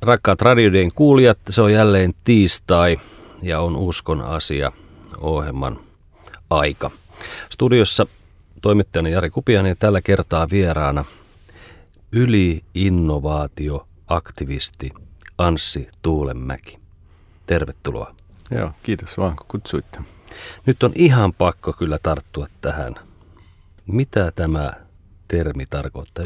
Rakkaat radioiden kuulijat, se on jälleen tiistai ja on Uskon asia -ohjelman aika. Studiossa toimittajani Jari Kupiainen ja tällä kertaa vieraana yli-innovaatioaktivisti Anssi Tuulenmäki. Tervetuloa. Joo, kiitos vaan kun kutsuitte. Nyt on ihan pakko kyllä tarttua tähän. Mitä tämä termi tarkoittaa?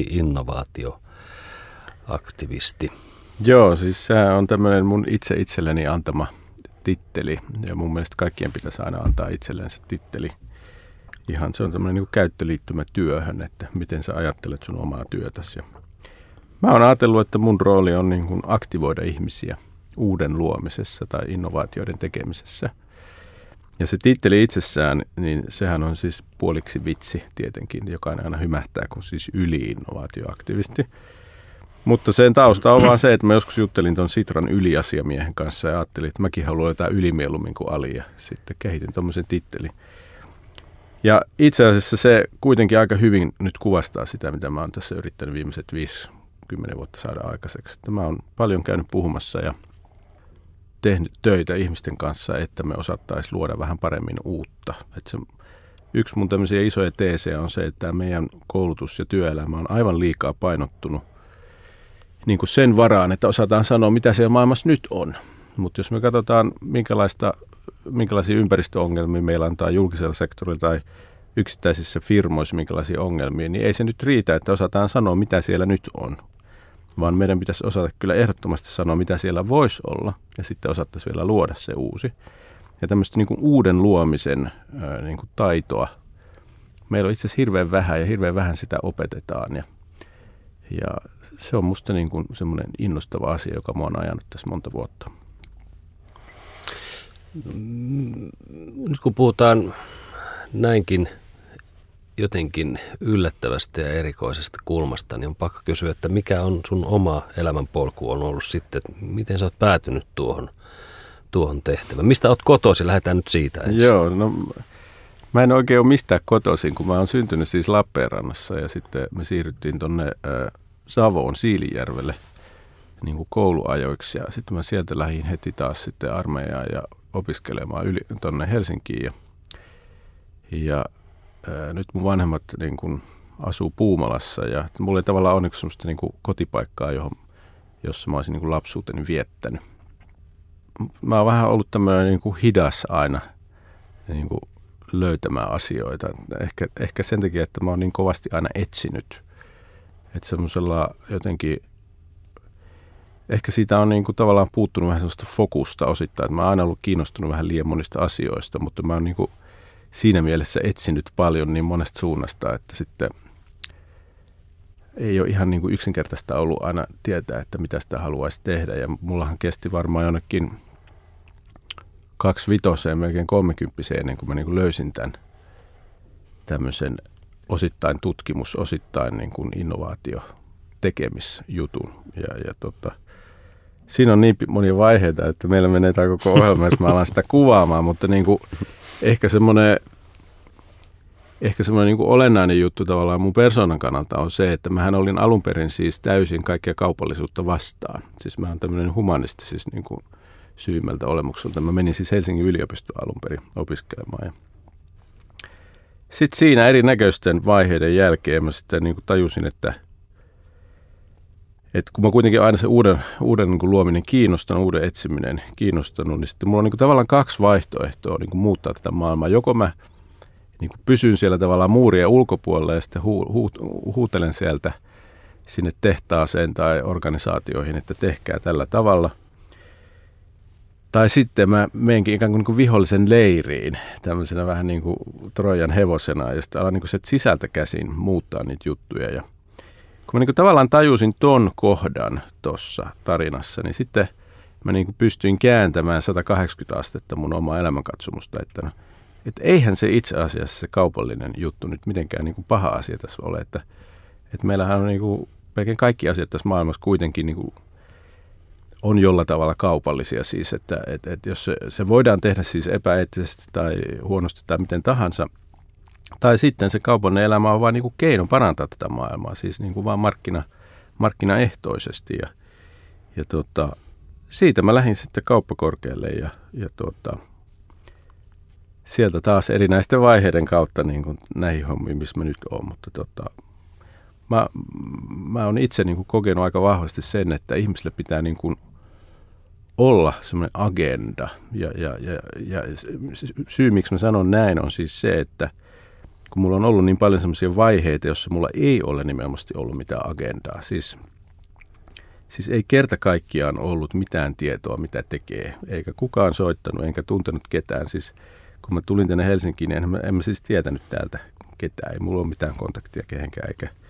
Yli-innovaatioaktivisti. Joo, siis sehän on tämmöinen mun itselleni antama titteli. Ja mun mielestä kaikkien pitäisi aina antaa itsellensä titteli. Ihan se on tämmöinen niin kuin käyttöliittymä työhön, että miten sä ajattelet sun omaa työtäsi. Mä oon ajatellut, että mun rooli on niin kuin aktivoida ihmisiä uuden luomisessa tai innovaatioiden tekemisessä. Ja se titteli itsessään, niin sehän on siis puoliksi vitsi tietenkin. Jokainen aina hymähtää, kun siis yli-innovaatioaktivisti. Mutta sen tausta on vaan se, että mä joskus juttelin ton Sitran yliasiamiehen kanssa ja ajattelin, että mäkin haluan jotain ylimielummin kuin ali. Ja sitten kehitin tommosen tittelin. Ja itse asiassa se kuitenkin aika hyvin nyt kuvastaa sitä, mitä mä oon tässä yrittänyt viimeiset 50 vuotta saada aikaiseksi. Että mä oon paljon käynyt puhumassa ja tehnyt töitä ihmisten kanssa, että me osattaisiin luoda vähän paremmin uutta. Että se, yksi mun tämmöisiä isoja teesejä on se, että meidän koulutus ja työelämä on aivan liikaa painottunut niin kuin sen varaan, että osataan sanoa, mitä siellä maailmassa nyt on. Mutta jos me katsotaan, minkälaisia ympäristöongelmia meillä on tai julkisella sektorilla tai yksittäisissä firmoissa, minkälaisia ongelmia, niin ei se nyt riitä, että osataan sanoa, mitä siellä nyt on. Vaan meidän pitäisi osata kyllä ehdottomasti sanoa, mitä siellä voisi olla, ja sitten osattaisiin vielä luoda se uusi. Ja tämmöistä niin kuin uuden luomisen niin kuin taitoa meillä on itse asiassa hirveän vähän, ja hirveän vähän sitä opetetaan. Ja se on musta niin kuin semmoinen innostava asia, joka mua on ajanut tässä monta vuotta. Nyt kun puhutaan näinkin jotenkin yllättävästä ja erikoisesta kulmasta, niin on pakko kysyä, että mikä on sun oma elämänpolku on ollut sitten, että miten sä oot päätynyt tuohon tehtävään? Mistä oot kotoisin? Lähdetään nyt siitä ensin. Joo, no mä en oikein ole mistään kotoisin, kun mä oon syntynyt siis Lappeenrannassa ja sitten me siirryttiin tonne Savoon Siilijärvelle niin kuin kouluajoiksi ja sitten mä sieltä lähdin heti taas sitten armeijaan ja opiskelemaan tonne Helsinkiin ja nyt mun vanhemmat niin kun asuu Puumalassa ja mulla ei tavallaan ole semmoista niin kuin kotipaikkaa, jossa mä olisin niin kuin lapsuuteni viettänyt. Mä oon vähän ollut tämmöinen niin kuin hidas aina niin kuin löytämään asioita. Ehkä sen takia, että mä oon niin kovasti aina etsinyt. Että semmoisella jotenkin, ehkä siitä on niin kuin tavallaan puuttunut vähän semmoista fokusta osittain. Että mä oon aina ollut kiinnostunut vähän liian monista asioista, mutta mä oon niin kuin siinä mielessä etsinyt paljon niin monesta suunnasta, että sitten ei ole ihan niin kuin yksinkertaista ollut aina tietää, että mitä sitä haluaisi tehdä. Ja mullahan kesti varmaan jonnekin 25 melkein 30 ennen kuin mä niin kuin löysin tämän tämmöisen osittain tutkimus, osittain niin kuin innovaatiotekemisjutun. Siinä on niin monia vaiheita, että meillä menee tämä koko ohjelma, jos mä alan sitä kuvaamaan, mutta niin kuin ehkä semmoinen niin kuin olennainen juttu tavallaan mun persoonan kannalta on se, että mähän olin alun perin siis täysin kaikkea kaupallisuutta vastaan. Siis mä oon tämmöinen humanisti siis niin kuin syvimmältä olemukselta. Mä menin siis Helsingin yliopistoon alun perin opiskelemaan. Sitten siinä erinäköisten vaiheiden jälkeen mä sitten niin kuin tajusin, että kun mä kuitenkin aina se uuden niin kuin luominen kiinnostanut, uuden etsiminen kiinnostanut, niin sitten mulla on niin kuin tavallaan kaksi vaihtoehtoa niin kuin muuttaa tätä maailmaa. Joko mä niin kuin pysyn siellä tavallaan muurien ulkopuolella ja sitten huutelen sieltä sinne tehtaaseen tai organisaatioihin, että tehkää tällä tavalla. Tai sitten mä menenkin ikään kuin vihollisen leiriin, tämmöisenä vähän niin kuin Trojan hevosena, ja sitten alan niin kuin sieltä sisältä käsin muuttaa niitä juttuja. Ja kun mä niin kuin tavallaan tajusin ton kohdan tuossa tarinassa, niin sitten mä niin kuin pystyin kääntämään 180 astetta mun omaa elämänkatsomusta, että eihän se itse asiassa se kaupallinen juttu nyt mitenkään niin kuin paha asia tässä ole, että meillähän on niin kuin melkein kaikki asiat tässä maailmassa kuitenkin niin kuin on jollain tavalla kaupallisia siis, että jos se voidaan tehdä siis epäeettisesti tai huonosti tai miten tahansa, tai sitten se kaupallinen elämä on vain niin kuin keino parantaa tätä maailmaa, siis niin kuin vaan markkinaehtoisesti. Ja siitä mä lähdin sitten kauppakorkealle ja sieltä taas erinäisten vaiheiden kautta niin kuin näihin hommiin, missä mä nyt oon. Mutta mä oon itse niin kuin kokenut aika vahvasti sen, että ihmisille pitää niin kuin olla semmoinen agenda. Ja syy, miksi mä sanon näin, on siis se, että kun mulla on ollut niin paljon semmoisia vaiheita, jossa mulla ei ole nimenomaan ollut mitään agendaa. Siis ei kerta kaikkiaan ollut mitään tietoa, mitä tekee, eikä kukaan soittanut, enkä tuntenut ketään. Siis kun mä tulin tänne Helsinkiin, niin en mä siis tietänyt täältä ketään. Ei mulla ole mitään kontaktia kehenkään,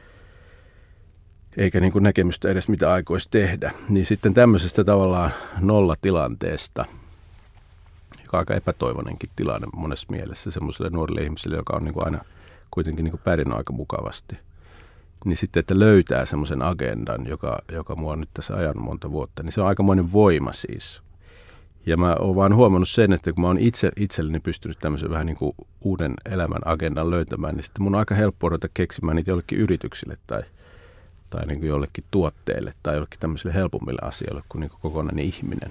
eikä niin kuin näkemystä edes, mitä aikoisi tehdä. Niin sitten tämmöisestä tavallaan nollatilanteesta, joka on aika epätoivonenkin tilanne monessa mielessä semmoiselle nuorille ihmisille, joka on niin kuin aina kuitenkin niin kuin pärjännyt aika mukavasti. Niin sitten, että löytää semmoisen agendan, joka mua on nyt tässä ajanut monta vuotta, niin se on aikamoinen voima siis. Ja mä oon vaan huomannut sen, että kun mä oon itselleni pystynyt tämmöisen vähän niin kuin uuden elämän agendan löytämään, niin sitten mun on aika helppo ruveta keksimään niitä jollekin yrityksille tai niin kuin jollekin tuotteille tai jollekin tämmöisille helpommille asioille kuin, niin kuin kokonainen ihminen.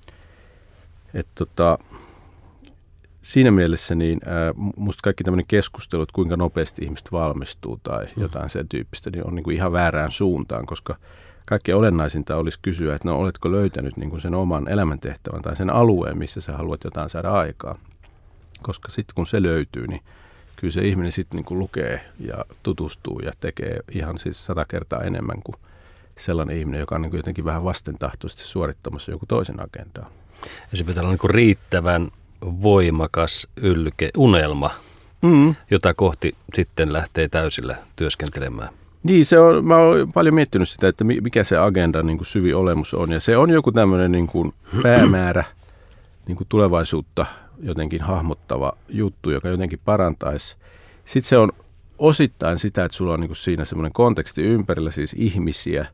Siinä mielessä niin musta kaikki tämmöinen keskustelu, että kuinka nopeasti ihmiset valmistuu tai jotain sen tyyppistä, niin on niin kuin ihan väärään suuntaan, koska kaikkein olennaisinta olisi kysyä, että no oletko löytänyt niin kuin sen oman elämäntehtävän tai sen alueen, missä sä haluat jotain saada aikaa. Koska sitten kun se löytyy, niin kyllä se ihminen sitten niin kuin lukee ja tutustuu ja tekee ihan siis 100 kertaa enemmän kuin sellainen ihminen, joka on niin kuin jotenkin vähän vastentahtoisesti suorittamassa joku toisen agendaa. Ja se pitää olla niin kuin riittävän voimakas unelma, jota kohti sitten lähtee täysillä työskentelemään. Niin, mä oon paljon miettinyt sitä, että mikä se agenda niin kuin syvin olemus on. Ja se on joku tämmöinen niin kuin päämäärä, niin kuin tulevaisuutta jotenkin hahmottava juttu, joka jotenkin parantaisi. Sitten se on osittain sitä, että sulla on niin kuin siinä semmoinen konteksti ympärillä, siis ihmisiä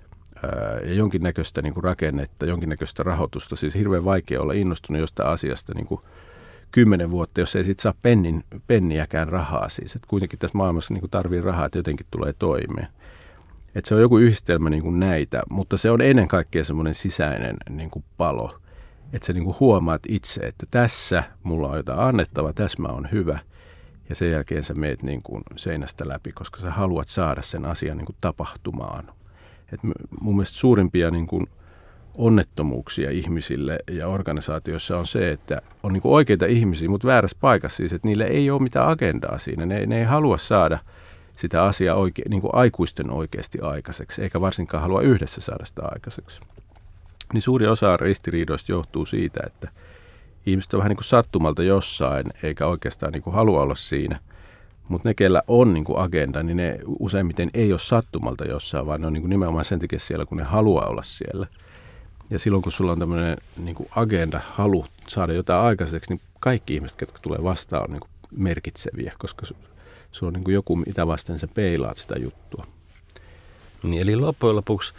ja jonkinnäköistä niin kuin rakennetta, jonkinnäköistä rahoitusta. Siis hirveän vaikea olla innostunut jostain asiasta niin kuin 10 vuotta, jos ei sitten saa penniäkään rahaa. Siis. Et kuitenkin tässä maailmassa niin tarvii rahaa, että jotenkin tulee toimeen. Et se on joku yhdistelmä niin kuin näitä, mutta se on ennen kaikkea semmoinen sisäinen niin kuin palo. Että sä niin kuin huomaat itse, että tässä mulla on jotain annettava, tässä mä oon hyvä. Ja sen jälkeen sä meet niin kuin seinästä läpi, koska sä haluat saada sen asian niin kuin tapahtumaan. Et mun mielestä suurimpia niin kuin onnettomuuksia ihmisille ja organisaatioissa on se, että on niin kuin oikeita ihmisiä, mutta väärässä paikassa siis, että niillä ei ole mitään agendaa siinä. Ne ei halua saada sitä asiaa niin kuin aikuisten oikeasti aikaiseksi, eikä varsinkaan halua yhdessä saada sitä aikaiseksi. Niin suuri osa ristiriidoista johtuu siitä, että ihmiset on vähän niin kuin sattumalta jossain, eikä oikeastaan niin kuin halua olla siinä. Mutta ne, kellä on niin kuin agenda, niin ne useimmiten ei ole sattumalta jossain, vaan ne on niin kuin nimenomaan sen takia siellä, kun ne haluaa olla siellä. Ja silloin, kun sulla on tämmöinen niin kuin agenda, halu saada jotain aikaiseksi, niin kaikki ihmiset, jotka tulee vastaan, on niin kuin merkitseviä, koska sulla on niin kuin joku, mitä vasten sä peilaat sitä juttua. Niin, eli loppujen lopuksi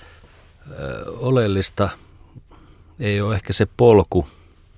oleellista ei ole ehkä se polku,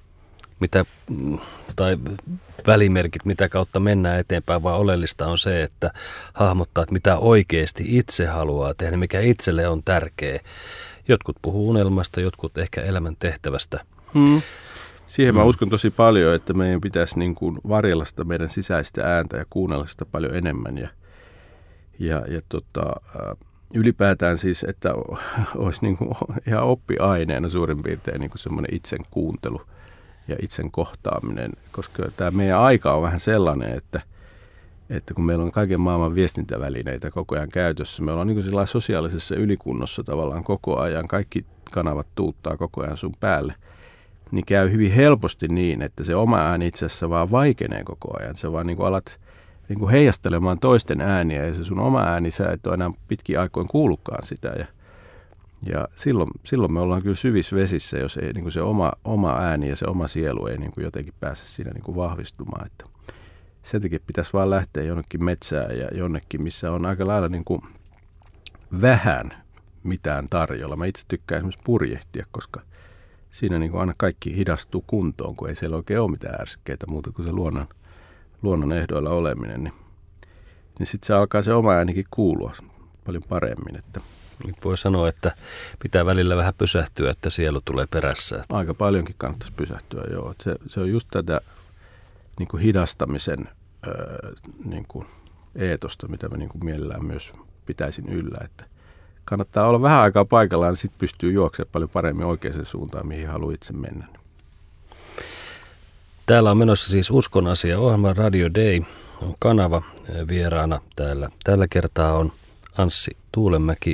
tai välimerkit, mitä kautta mennään eteenpäin, vaan oleellista on se, että hahmottaa, että mitä oikeasti itse haluaa tehdä, mikä itselle on tärkeä. Jotkut puhuu unelmasta, jotkut ehkä elämän tehtävästä. Siihen mä uskon tosi paljon, että meidän pitäisi niin kuin varjella sitä meidän sisäistä ääntä ja kuunnella sitä paljon enemmän. Ja ylipäätään siis, että olisi niin kuin ihan oppiaineena suurin piirtein niin kuin semmoinen itsen kuuntelu ja itsen kohtaaminen, koska tämä meidän aika on vähän sellainen, että kun meillä on kaiken maailman viestintävälineitä koko ajan käytössä, me ollaan niin kuin sellainen sosiaalisessa ylikunnossa tavallaan koko ajan, kaikki kanavat tuuttaa koko ajan sun päälle, niin käy hyvin helposti niin, että se oma ääni itse asiassa vaan vaikenee koko ajan. Se vaan niin kuin alat niin kuin heijastelemaan toisten ääniä ja se sun oma ääni, sä et ole enää pitkin aikoin kuullutkaan sitä. Ja silloin me ollaan kyllä syvissä vesissä, jos ei niin kuin se oma ääni ja se oma sielu ei niin kuin jotenkin pääse siinä niin kuin vahvistumaan. Että sen takia pitäisi vaan lähteä jonnekin metsään ja jonnekin, missä on aika lailla niin kuin vähän mitään tarjolla. Mä itse tykkään esimerkiksi purjehtia, koska siinä niin kuin aina kaikki hidastuu kuntoon, kun ei siellä oikein ole mitään ärsykkeitä muuta kuin se luonnon ehdoilla oleminen. Niin sitten se alkaa se oma äänikin kuulua paljon paremmin. Että Nyt voi sanoa, että pitää välillä vähän pysähtyä, että sielu tulee perässä. Aika paljonkin kannattaisi pysähtyä, joo. Se on just tätä niin kuin hidastamisen niin kuin eetosta, mitä mä niin kuin mielellään myös pitäisin yllä. Että kannattaa olla vähän aikaa paikallaan, niin sitten pystyy juoksemaan paljon paremmin oikeaan suuntaan, mihin haluaa itse mennä. Täällä on menossa siis Uskon asia-ohjelma. Radio Day on kanava vieraana täällä. Tällä kertaa on Anssi Tuulenmäki,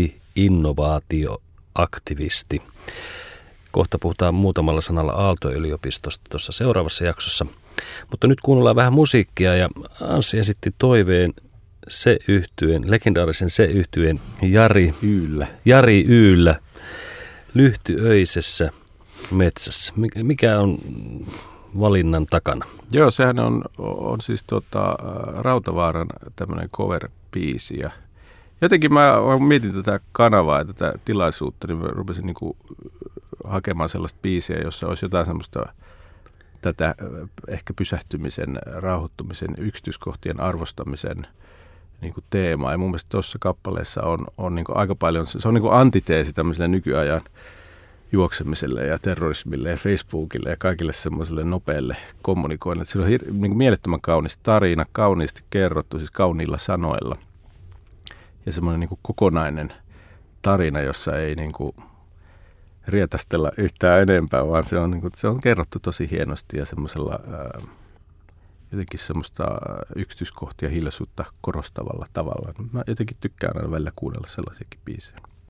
yli-innovaatioaktivisti. Kohta puhutaan muutamalla sanalla Aalto-yliopistosta tuossa seuraavassa jaksossa. Mutta nyt kuunnellaan vähän musiikkia ja Anssi esitti toiveen legendaarisen Se-yhtyeen Jari Yyllä Lyhtyöisessä metsässä. Mikä on valinnan takana? Joo, sehän on siis Rautavaaran tämmöinen cover-biisi ja jotenkin mä mietin tätä kanavaa ja tätä tilaisuutta, niin mä rupesin niinku hakemaan sellaista biisiä, jossa olisi jotain semmoista tätä ehkä pysähtymisen, rauhoittumisen, yksityiskohtien arvostamisen niinku teemaa. Ja mun mielestä tuossa kappaleessa on niinku aika paljon, se on niinku antiteesi tämmöiselle nykyajan juoksemiselle ja terrorismille ja Facebookille ja kaikille semmoiselle nopealle kommunikoinnille. Se on niinku mielettömän kaunis tarina, kauniisti kerrottu, siis kauniilla sanoilla. Ja semmoinen niin kuin kokonainen tarina, jossa ei niin kuin rietastella yhtään enempää, vaan se on kerrottu tosi hienosti ja semmoisella jotenkin semmoista yksityiskohtia hiljaisuutta korostavalla tavalla. Mä jotenkin tykkään aina välillä kuunnella sellaisiakin biisejä.